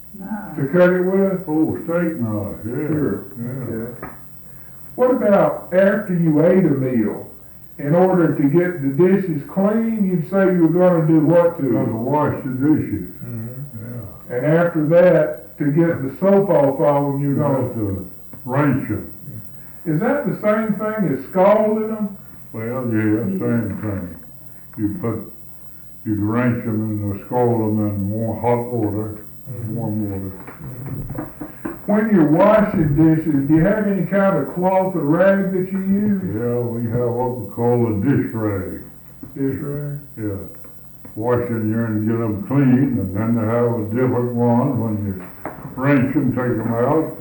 To cut it with? Oh, steak knife, yeah. Sure. Yeah. Okay. What about after you ate a meal? In order to get the dishes clean, you'd say you were going to do what to Gotta them? wash the dishes. Mm-hmm. And after that, to get the soap off of them, you're You going have to rinse them. to... Is that the same thing as scalding them? Well, yeah, same thing. You rinse them and scald them in hot water, warm water. When you're washing dishes, do you have any kind of cloth or rag that you use? Yeah, we have what we call a dish rag. Dish rag? Yeah. Washing here and get them clean, and then they have a different one when you rinse them, take them out,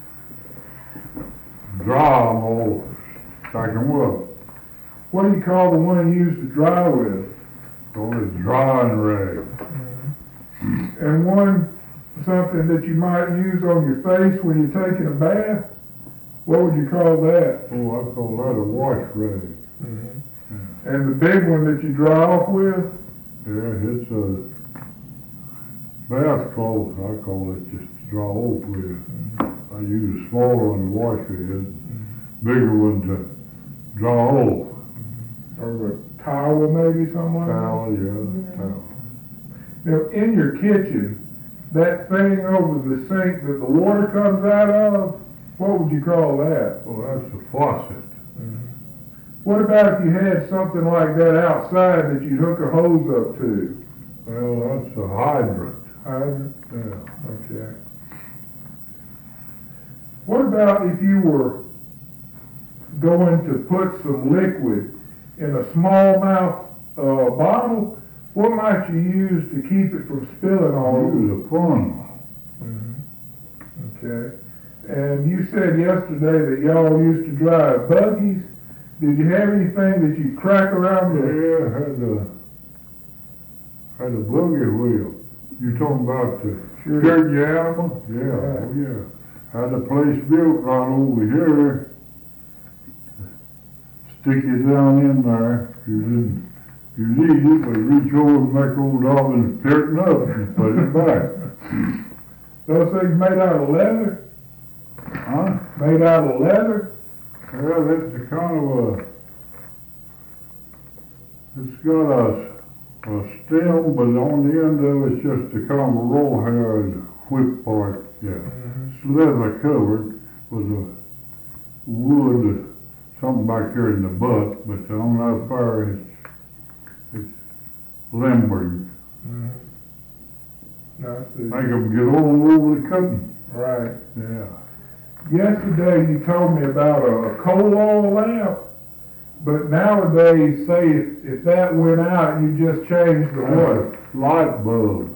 dry them all, stack them up. What do you call the one you use to dry with? So it's drying rag. And something that you might use on your face when you're taking a bath? What would you call that? Oh, I call that a wash rag. And the big one that you dry off with? Yeah, it's a bath cloth, I call it, just to dry off with. I use a smaller one to wash with, bigger one to dry off. Or a towel maybe, something like that? Towel, yeah, towel. Now, in your kitchen, that thing over the sink that the water comes out of, what would you call that? Oh, that's a faucet. What about if you had something like that outside that you'd hook a hose up to? Well, that's a hydrant. Hydrant? Yeah. Okay. What about if you were going to put some liquid in a smallmouth bottle? What might you use to keep it from spilling all over? Use a funnel. Okay. And you said yesterday that y'all used to drive buggies. Did you have anything that you crack around the... Yeah, had a buggy wheel. You talking about the Sure. carry your animal? Yeah, Right. oh yeah. Had a place built right over here. Stick it down in there. You need it, but reach over and make old Dobbin straighten up and put it back. Those things made out of leather? Huh? Made out of leather? Well, it's a kind of it's got a stem, but on the end of it's just a kind of a raw-haired whip part. Yeah. It's leather covered with a wood, something back here in the butt, but on that far it's limbered. Make them get all over the cutting. Right. Yeah. Yesterday you told me about a coal oil lamp, but nowadays, say if that went out, you just changed the what? Light bulb.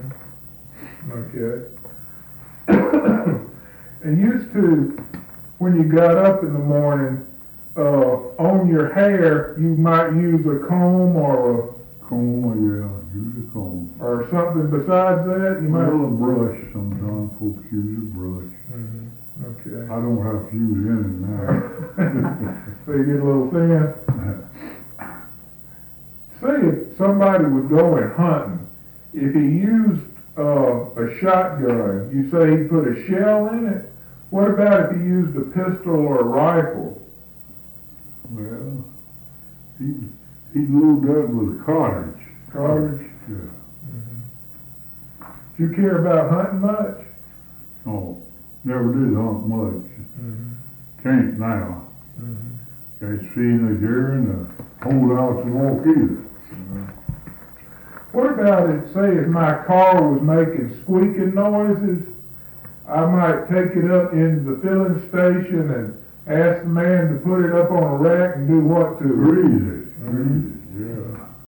Okay. And used to, when you got up in the morning, on your hair, you might use a comb or Comb, yeah, use a comb. or something besides that. You might. Well, a brush sometimes, folks use a brush. Okay. I don't have to use any now. So you get a little thin. Say if somebody was going hunting, if he used a shotgun, you say he put a shell in it. What about if he used a pistol or a rifle? Well, he'd load that with a cartridge. Cartridge? Yeah. Do you care about hunting much? Oh, never did hunt much. Can't now. Can't see in the deer and the holdouts and walk either. What about it, say if my car was making squeaking noises, I might take it up into the filling station and ask the man to put it up on a rack and do what to it? Grease it, yeah.